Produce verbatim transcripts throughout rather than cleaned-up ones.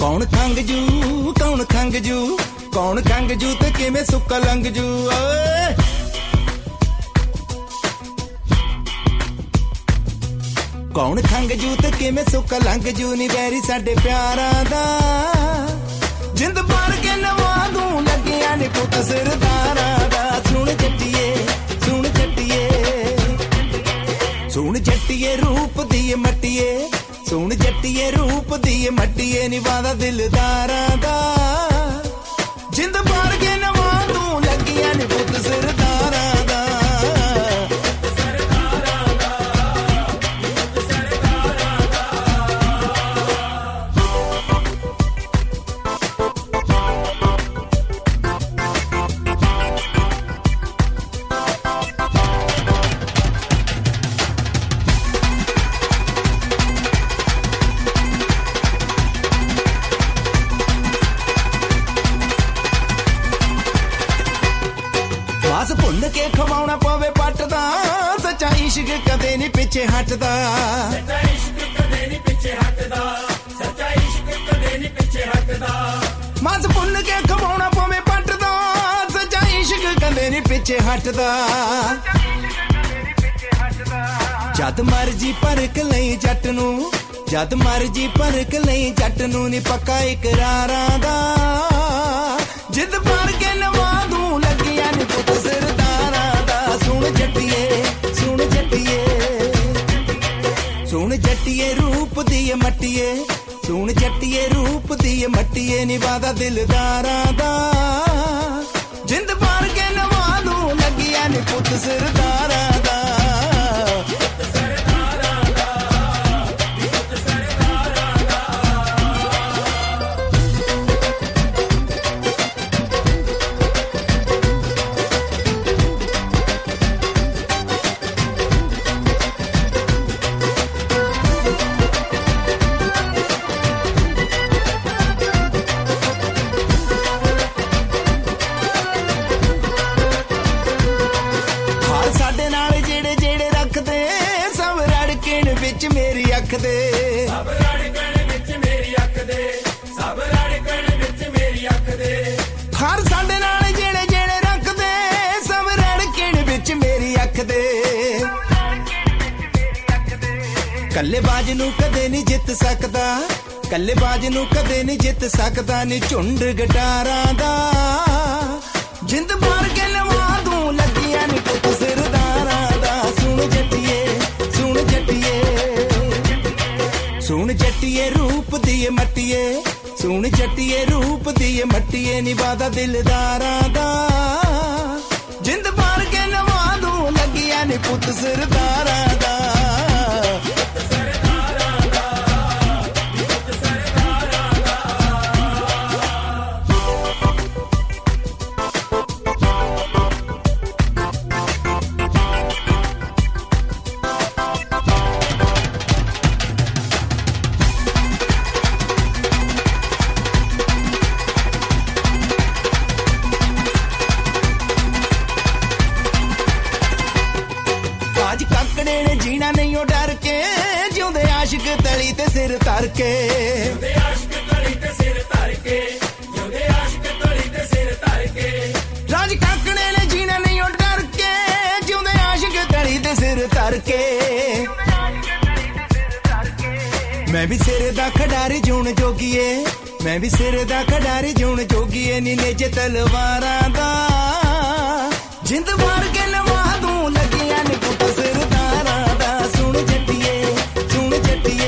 कौन खंग जू कौन खंग जू कौन खंग जू ते किवें सुक्का लंघ जू ओए कौन खंग जू ते किवें सुक्का लंघ जू नी वैरी साडे प्यारां दा जिंद भर के नवा दूं लगिया नी पुत सरदारां दा सुन जट्टिए सुन जट्टिए सुन जट्टिए रूप दी मट्टिए सुन जट्टिए रूप दी मट्टिए नी वादा दिलदारां दा जिंद भर के नवा दूं लगिया नी पुत सरदारां दा मास भुन के खवाउणा पवे पटदा सच्चा इश्क कदे नहीं पिछे हटदा सच्चा इश्क कदे नहीं पिछे हटदा सच्चा इश्क कदे नहीं पिछे हटदा मास भुन के खवाउणा पवे पटदा सच्चा इश्क कदे नहीं पिछे हटदा जद मर्जी परख लई जट नूं जद मर्जी परख लई जट नूं नी पक्का इकरारां दा जिद भर के नवा दूं लगिया नी पुत सरदारां दा सुन जट्टिए सुन जट्टिए सुन जट्टिए रूप दी मट्टिए सुन जट्टिए रूप दी मट्टिए नी वादा दिलदारां दा जिंद भर के नवा दूं लगिया नी पुत सरदारां दा मेरी अख दे सब रड़कण विच मेरी अख दे सब रड़कण विच मेरी अख दे हर साडे नाल जेड़े जेड़े रखदे सब रड़कण विच मेरी अख दे कल्ले बाज नूं कदे नहीं जित सकदा कल्ले बाज नूं कदे नहीं जित सकदा नी झुंड गटारां दा जिंद भर के लवा दूं लगिया नी पुत सरदारां दा सुन जट्टिए सुन जट्टिए सुन जट्टिए रूप दी मट्टिए सुन जट्टिए रूप दी मट्टिए नी वादा दिलदारां दा जिंद भर के नवा दूं लगिया नी पुत सरदारां दा जीना नहीं डर के जिउंदे आशिक तली ते सिर धर के जिउंदे आशिक तली ते सिर धर के जिउंदे आशिक तली ते सिर धर के राज काकड़े ने जीना नहीं डर के जिउंदे आशिक तली ते सिर धर के मैं भी सिर दा खडारी जून जोगिए मैं भी सिर दा खडारी जून जोगिए नी नेजे तलवारां दा जिंद भर के लवा दूं लगिया नी पुत सरदारां दा सुन जट्टिए सुन जट्टिए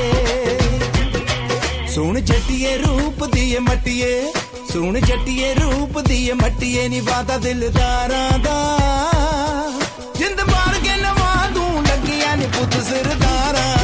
सुन जट्टिए रूप दी मट्टिए सुन जट्टिए रूप दी मट्टिए नी वादा दिलदारां दा जिंद भर के लवा दूं लगिया नी पुत सरदारां